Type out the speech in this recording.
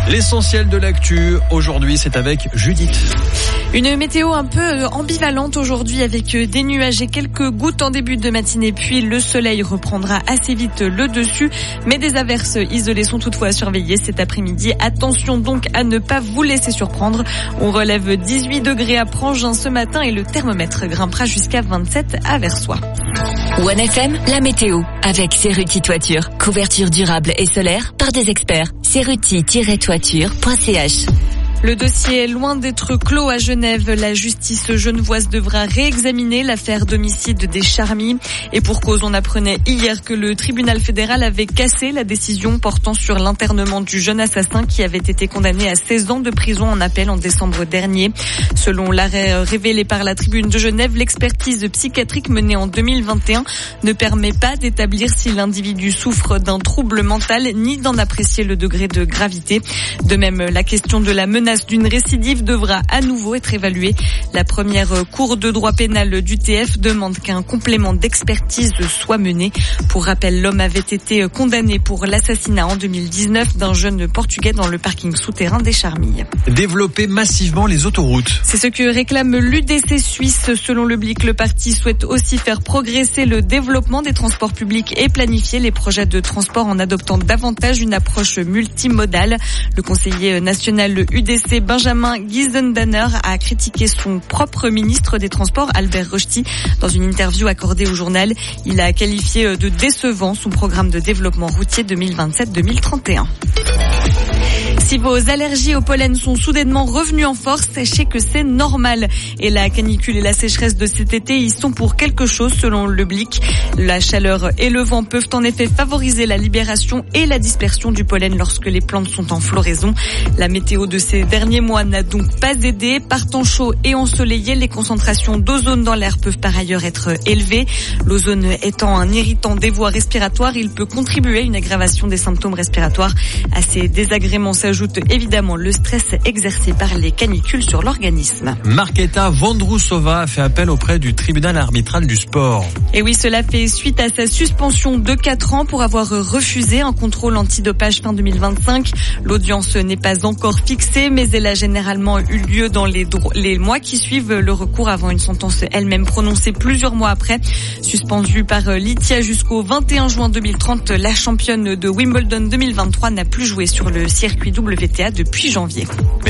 L'essentiel de l'actu, aujourd'hui, c'est avec Judith. Une météo un peu ambivalente aujourd'hui avec des nuages et quelques gouttes en début de matinée, puis le soleil reprendra assez vite le dessus, mais des averses isolées sont toutefois à surveiller cet après-midi. Attention donc à ne pas vous laisser surprendre. On relève 18 degrés à Prangin ce matin et le thermomètre grimpera jusqu'à 27 à Versoix. 1FM, la météo, avec Cerruti Toiture. Couverture durable et solaire par des experts. Cerruti-toiture.ch. Le dossier est loin d'être clos à Genève. La justice genevoise devra réexaminer l'affaire d'homicide des Charmy. Et pour cause, on apprenait hier que le tribunal fédéral avait cassé la décision portant sur l'internement du jeune assassin qui avait été condamné à 16 ans de prison en appel en décembre dernier. Selon l'arrêt révélé par la Tribune de Genève, l'expertise psychiatrique menée en 2021 ne permet pas d'établir si l'individu souffre d'un trouble mental ni d'en apprécier le degré de gravité. De même, la question de la menace d'une récidive devra à nouveau être évaluée. La première cour de droit pénal du TF demande qu'un complément d'expertise soit mené. Pour rappel, l'homme avait été condamné pour l'assassinat en 2019 d'un jeune Portugais dans le parking souterrain des Charmilles. Développer massivement les autoroutes. C'est ce que réclame l'UDC suisse. Selon le Blick, le parti souhaite aussi faire progresser le développement des transports publics et planifier les projets de transport en adoptant davantage une approche multimodale. Le conseiller national UDC Benjamin Giesendanner a critiqué son propre ministre des Transports, Albert Rochety, dans une interview accordée au journal. Il a qualifié de décevant son programme de développement routier 2027-2031. Si vos allergies au pollen sont soudainement revenues en force, sachez que c'est normal. Et la canicule et la sécheresse de cet été y sont pour quelque chose selon le Blick. La chaleur et le vent peuvent en effet favoriser la libération et la dispersion du pollen lorsque les plantes sont en floraison. La météo de ces derniers mois n'a donc pas aidé. Par temps chaud et ensoleillé, les concentrations d'ozone dans l'air peuvent par ailleurs être élevées. L'ozone étant un irritant des voies respiratoires, il peut contribuer à une aggravation des symptômes respiratoires. À ces désagréments s'ajoute évidemment le stress exercé par les canicules sur l'organisme. Markéta Vondrousova a fait appel auprès du tribunal arbitral du sport. Et oui, cela fait suite à sa suspension de 4 ans pour avoir refusé un contrôle antidopage fin 2025. L'audience n'est pas encore fixée, mais elle a généralement eu lieu dans les mois qui suivent le recours avant une sentence elle-même prononcée plusieurs mois après. Suspendue par Litia jusqu'au 21 juin 2030, la championne de Wimbledon 2023 n'a plus joué sur le circuit WTA depuis janvier.